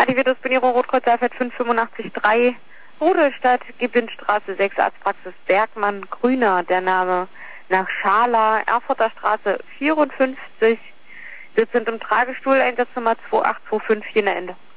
Radiovirus Beniro Rotkreuz Alfred 5883 Rudolstadt, Gibbinstraße 6, Arztpraxis Bergmann, Grüner, der Name nach Schala, Erfurter Straße 54, sitzend im Tragestuhl, Einsatznummer 2825, hier Ende.